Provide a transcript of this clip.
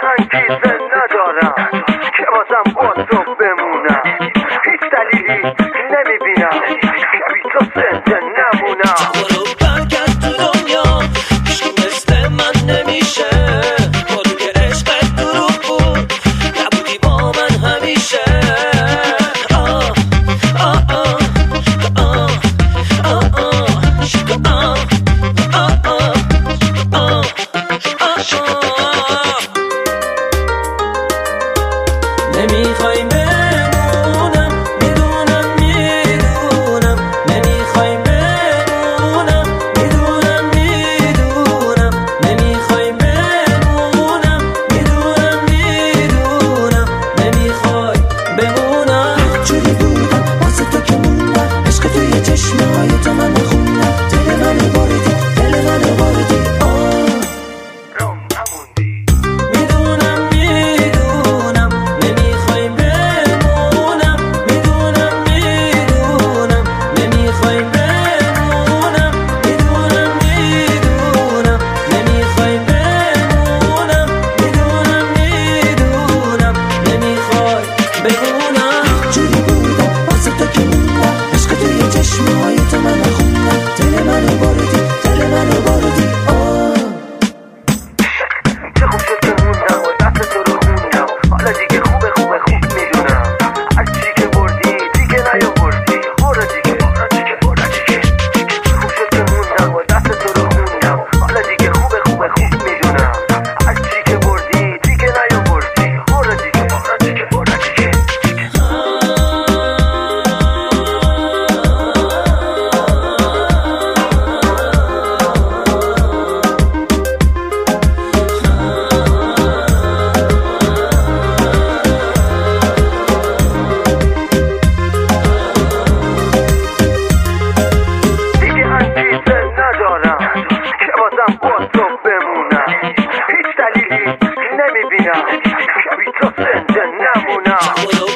انگیزه ندارم که بازم با تو بمونم، هیچ دلیلی نمیبینم که بی تو زنده نمونم. برو برگرد تو دنیا، هیچکی مثل من نمیشه. با تو که عشقت دروغ بود، نبودی با من همیشه. نمیخوای بمونم، میدونم میدونم. نمیخوای بمونم، میدونم میدونم. نمیخوای بمونم، میدونم میدونم. نمیخوای بمونم. جوری بودم واسه تو که موندم، عشق توی چشمای تو من خوندم. دل منو بردی، دل منو بردی. رام نموندی. میدونم میدونم. نمیخوای بمونم، میدونم میدونم. نمیخوای بمونم، میدونم میدونم. نمیخوای بمونم، میدونم میدونم. نمیخوای بمونم. جوری بودم واسه تو که موندم، عشق توی چشمای تو من خوندم. دل منو بردی، دل منو بردی. چه خوب شد که موندم و دست تو رو خوندم، حالا دیگه خوب میدونم. از چی که بردی دیگه نیاوردی، برو دیگه برو دیگه برو دیگه. چه خوب شد که موندم و دست تو رو خوندم، حالا دیگه خوب میدونم. از چی که بردی دیگه نیاوردی، برو دیگه برو دیگه برو دیگه. دیگه انگیزه ندارم که بازم با تو بمونم، هیچ دلیلی نمیبینم که بی تو زنده نمونم. برو